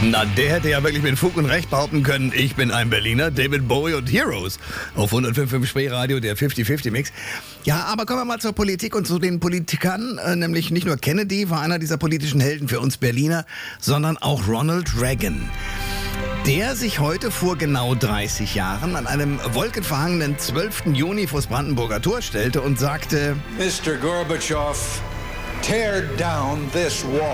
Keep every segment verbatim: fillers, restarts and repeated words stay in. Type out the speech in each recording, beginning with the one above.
Na, der hätte ja wirklich mit Fug und Recht behaupten können, ich bin ein Berliner, David Bowie und Heroes. Auf hundertfünf Komma fünf Spreeradio, der fünfzig fünfzig Mix. Ja, aber kommen wir mal zur Politik und zu den Politikern. Äh, nämlich nicht nur Kennedy war einer dieser politischen Helden für uns Berliner, sondern auch Ronald Reagan. Der sich heute vor genau dreißig Jahren an einem wolkenverhangenen zwölften Juni vors Brandenburger Tor stellte und sagte: Mister Gorbatschow, tear down this wall.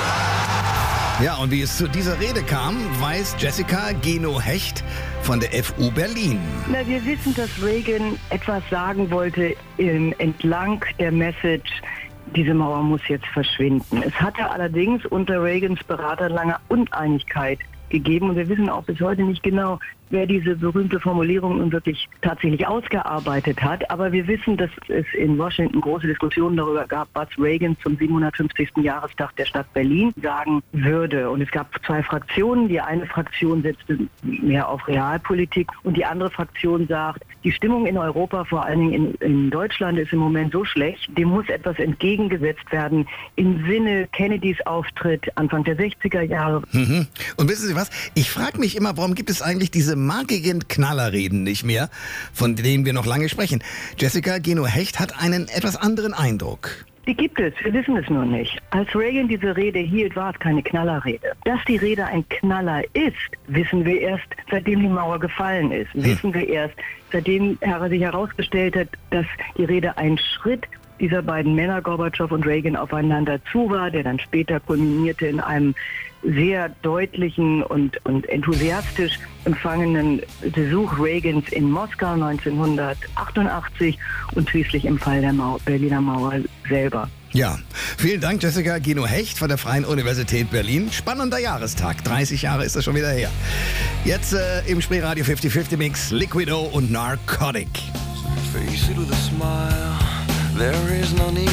Ja, und wie es zu dieser Rede kam, weiß Jessica Geno-Hecht von der F U Berlin. Na, wir wissen, dass Reagan etwas sagen wollte in, entlang der Message, diese Mauer muss jetzt verschwinden. Es hatte allerdings unter Reagans Berater lange Uneinigkeit gegeben und wir wissen auch bis heute nicht genau, wer diese berühmte Formulierung nun wirklich tatsächlich ausgearbeitet hat. Aber wir wissen, dass es in Washington große Diskussionen darüber gab, was Reagan zum siebenhundertfünfzigsten Jahrestag der Stadt Berlin sagen würde. Und es gab zwei Fraktionen. Die eine Fraktion setzte mehr auf Realpolitik und die andere Fraktion sagt, die Stimmung in Europa, vor allen Dingen in, in Deutschland, ist im Moment so schlecht, dem muss etwas entgegengesetzt werden im Sinne Kennedys Auftritt Anfang der sechziger Jahre. Mhm. Und wissen Sie was? Ich frage mich immer, warum gibt es eigentlich diese magigen Knallerreden nicht mehr, von denen wir noch lange sprechen. Jessica Geno-Hecht hat einen etwas anderen Eindruck. Die gibt es, wir wissen es nur nicht. Als Reagan diese Rede hielt, war es keine Knallerrede. Dass die Rede ein Knaller ist, wissen wir erst, seitdem die Mauer gefallen ist. Hm. Wissen wir erst, seitdem sich herausgestellt hat, dass die Rede ein Schritt dieser beiden Männer, Gorbatschow und Reagan, aufeinander zu war, der dann später kulminierte in einem sehr deutlichen und, und enthusiastisch empfangenen Besuch Reagans in Moskau neunzehnhundertachtundachtzig und schließlich im Fall der Mauer, Berliner Mauer selber. Ja, vielen Dank Jessica Geno-Hecht von der Freien Universität Berlin. Spannender Jahrestag, dreißig Jahre ist das schon wieder her. Jetzt äh, im Spreeradio fünfzig fünfzig Mix Liquido und Narcotic. Face it with a smile, there is no need